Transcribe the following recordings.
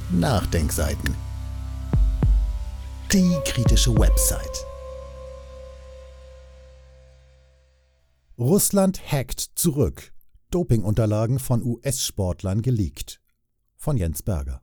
Nachdenkseiten. Die kritische Website. Russland hackt zurück. Dopingunterlagen von US-Sportlern geleakt. Von Jens Berger.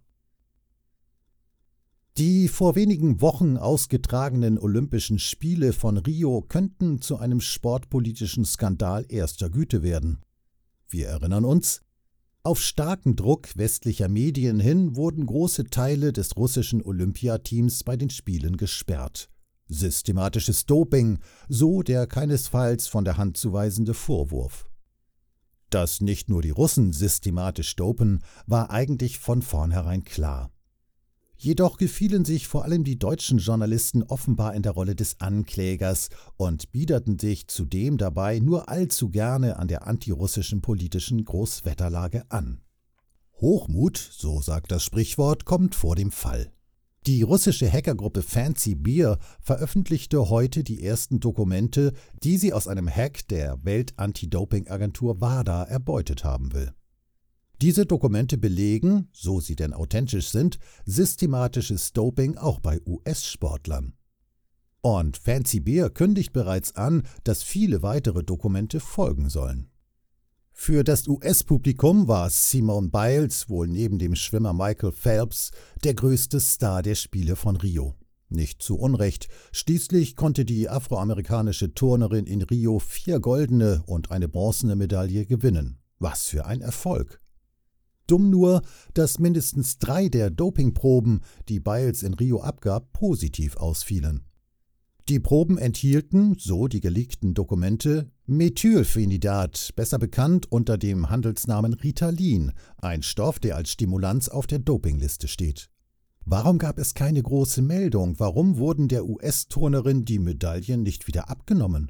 Die vor wenigen Wochen ausgetragenen Olympischen Spiele von Rio könnten zu einem sportpolitischen Skandal erster Güte werden. Wir erinnern uns, auf starken Druck westlicher Medien hin wurden große Teile des russischen Olympiateams bei den Spielen gesperrt. Systematisches Doping, so der keinesfalls von der Hand zu weisende Vorwurf. Dass nicht nur die Russen systematisch dopen, war eigentlich von vornherein klar. Jedoch gefielen sich vor allem die deutschen Journalisten offenbar in der Rolle des Anklägers und biederten sich zudem dabei nur allzu gerne an der antirussischen politischen Großwetterlage an. Hochmut, so sagt das Sprichwort, kommt vor dem Fall. Die russische Hackergruppe Fancy Bear veröffentlichte heute die ersten Dokumente, die sie aus einem Hack der Welt-Anti-Doping-Agentur WADA erbeutet haben will. Diese Dokumente belegen, so sie denn authentisch sind, systematisches Doping auch bei US-Sportlern. Und Fancy Bear kündigt bereits an, dass viele weitere Dokumente folgen sollen. Für das US-Publikum war Simone Biles wohl neben dem Schwimmer Michael Phelps der größte Star der Spiele von Rio. Nicht zu Unrecht, schließlich konnte die afroamerikanische Turnerin in Rio 4 goldene und eine bronzene Medaille gewinnen. Was für ein Erfolg! Dumm nur, dass mindestens 3 der Dopingproben, die Biles in Rio abgab, positiv ausfielen. Die Proben enthielten, so die geleakten Dokumente, Methylphenidat, besser bekannt unter dem Handelsnamen Ritalin, ein Stoff, der als Stimulanz auf der Dopingliste steht. Warum gab es keine große Meldung? Warum wurden der US-Turnerin die Medaillen nicht wieder abgenommen?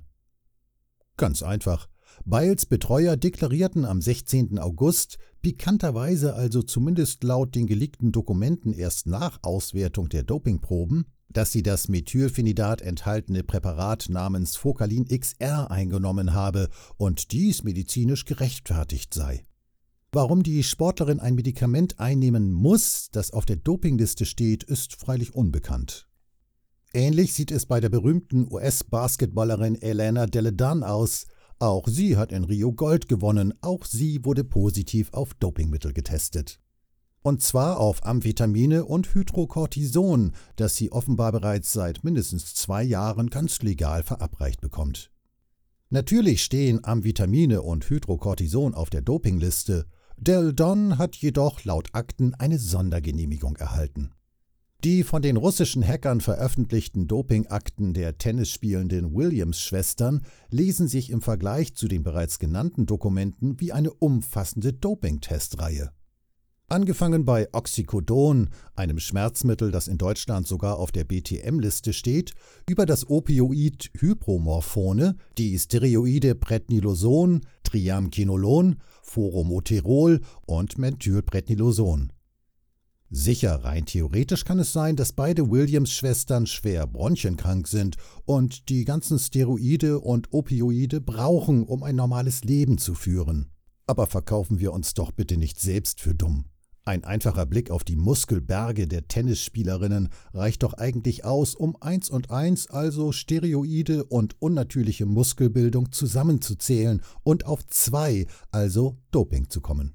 Ganz einfach. Biles Betreuer deklarierten am 16. August, pikanterweise also zumindest laut den geleakten Dokumenten erst nach Auswertung der Dopingproben, dass sie das Methylphenidat enthaltene Präparat namens Focalin XR eingenommen habe und dies medizinisch gerechtfertigt sei. Warum die Sportlerin ein Medikament einnehmen muss, das auf der Dopingliste steht, ist freilich unbekannt. Ähnlich sieht es bei der berühmten US-Basketballerin Elena Delle Donne aus. Auch sie hat in Rio Gold gewonnen, auch sie wurde positiv auf Dopingmittel getestet. Und zwar auf Amphetamine und Hydrocortison, das sie offenbar bereits seit mindestens 2 Jahren ganz legal verabreicht bekommt. Natürlich stehen Amphetamine und Hydrocortison auf der Dopingliste, Delle Donne hat jedoch laut Akten eine Sondergenehmigung erhalten. Die von den russischen Hackern veröffentlichten Dopingakten der tennisspielenden Williams-Schwestern lesen sich im Vergleich zu den bereits genannten Dokumenten wie eine umfassende Dopingtestreihe. Angefangen bei Oxycodon, einem Schmerzmittel, das in Deutschland sogar auf der BTM-Liste steht, über das Opioid Hypromorphone, die Steroide Prednisolon, Triamcinolon, Formoterol und Methylprednisolon. Sicher, rein theoretisch kann es sein, dass beide Williams-Schwestern schwer bronchienkrank sind und die ganzen Steroide und Opioide brauchen, um ein normales Leben zu führen. Aber verkaufen wir uns doch bitte nicht selbst für dumm. Ein einfacher Blick auf die Muskelberge der Tennisspielerinnen reicht doch eigentlich aus, um 1 und 1, also Steroide und unnatürliche Muskelbildung, zusammenzuzählen und auf 2, also Doping zu kommen.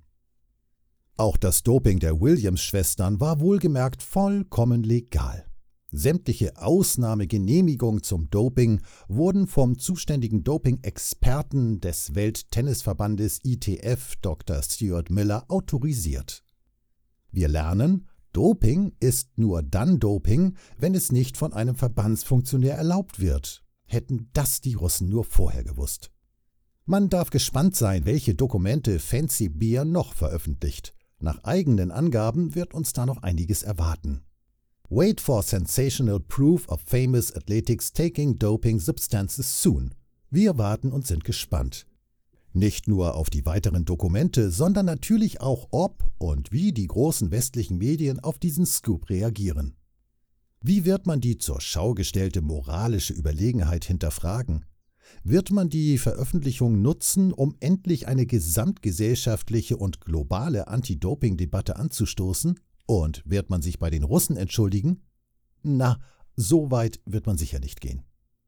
Auch das Doping der Williams-Schwestern war wohlgemerkt vollkommen legal. Sämtliche Ausnahmegenehmigungen zum Doping wurden vom zuständigen Doping-Experten des Welttennisverbandes ITF, Dr. Stuart Miller, autorisiert. Wir lernen, Doping ist nur dann Doping, wenn es nicht von einem Verbandsfunktionär erlaubt wird. Hätten das die Russen nur vorher gewusst. Man darf gespannt sein, welche Dokumente Fancy Bear noch veröffentlicht. Nach eigenen Angaben wird uns da noch einiges erwarten. Wait for sensational proof of famous athletics taking doping substances soon. Wir warten und sind gespannt. Nicht nur auf die weiteren Dokumente, sondern natürlich auch, ob und wie die großen westlichen Medien auf diesen Scoop reagieren. Wie wird man die zur Schau gestellte moralische Überlegenheit hinterfragen? Wird man die Veröffentlichung nutzen, um endlich eine gesamtgesellschaftliche und globale Anti-Doping-Debatte anzustoßen? Und wird man sich bei den Russen entschuldigen? Na, so weit wird man sicher nicht gehen.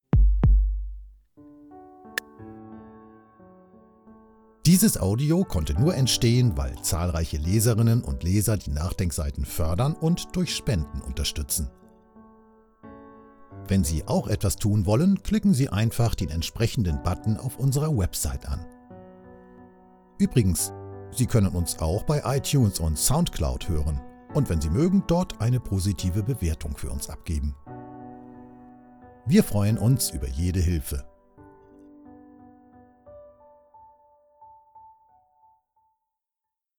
Dieses Audio konnte nur entstehen, weil zahlreiche Leserinnen und Leser die Nachdenkseiten fördern und durch Spenden unterstützen. Wenn Sie auch etwas tun wollen, klicken Sie einfach den entsprechenden Button auf unserer Website an. Übrigens, Sie können uns auch bei iTunes und SoundCloud hören und wenn Sie mögen, dort eine positive Bewertung für uns abgeben. Wir freuen uns über jede Hilfe.